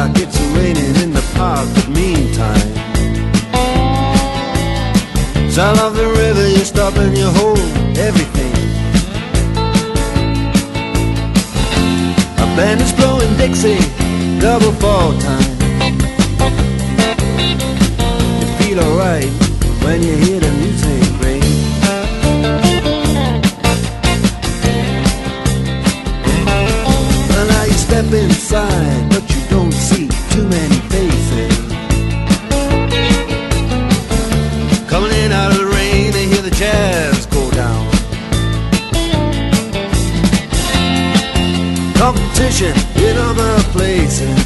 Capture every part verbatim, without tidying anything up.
like it's raining in the park, but meantime, sound of the river, you stop and you hold everything. A band is blowing Dixie, double fall time. You feel alright when you hear the music ring. Well, now you step inside, but you don't see too many faces. Coming in out of the rain, they hear the jazz go down. Competition in other places,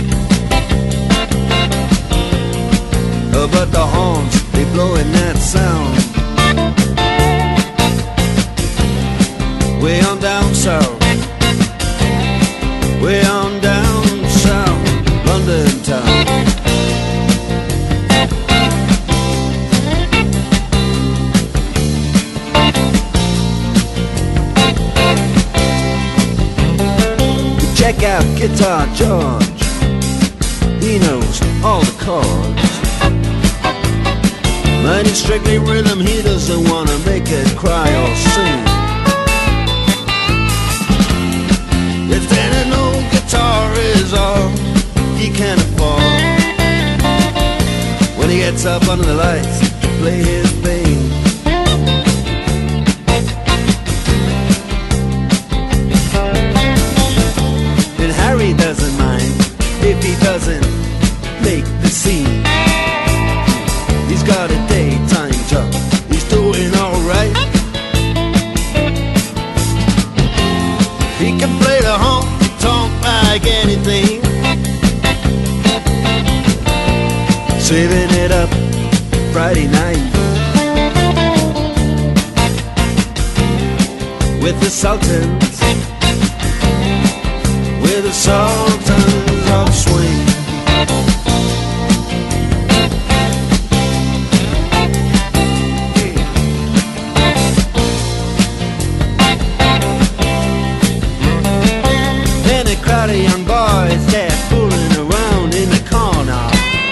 uh, but the horns, they blowing that sound. Way on down south, way on down south, London town. Check out Guitar George, he knows all the chords. But it's strictly rhythm, he doesn't wanna make it cry or sing. If then an old guitar is all he can afford, when he gets up under the lights to play his thing. And Harry doesn't mind if he doesn't make the scene. He's got a daytime job, he's doing alright. He can play the honky-tonk like anything, saving it up Friday night with the Sultans, with the Sultans of Swing. Crowd of young boys, they're fooling around in the corner,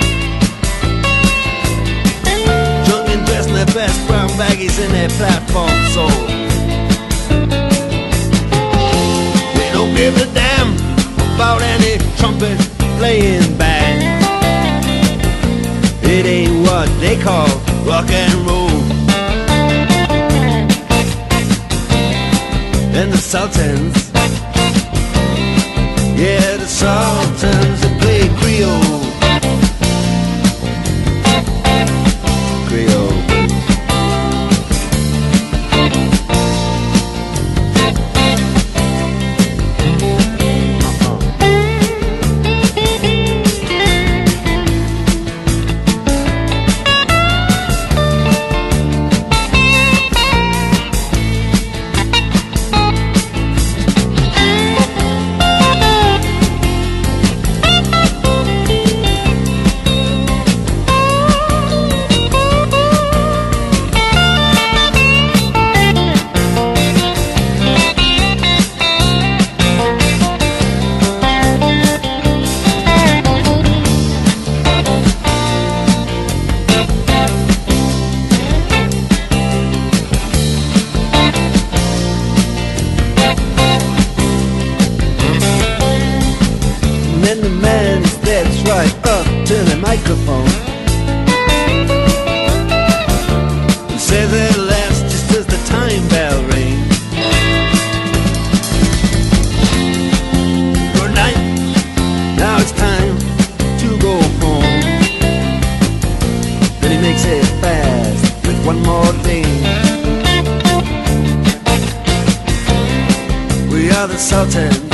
drunk and dressed in their best brown baggies in their platform soles. They don't give a damn about any trumpet playing band. It ain't what they call rock and roll. And the Sultans, yeah, the Sultans that play Creole. Creole. And the man steps right up to the microphone and says at last, just as the time bell rings, good night, now it's time to go home. Then he makes it fast with one more thing. We are the Sultans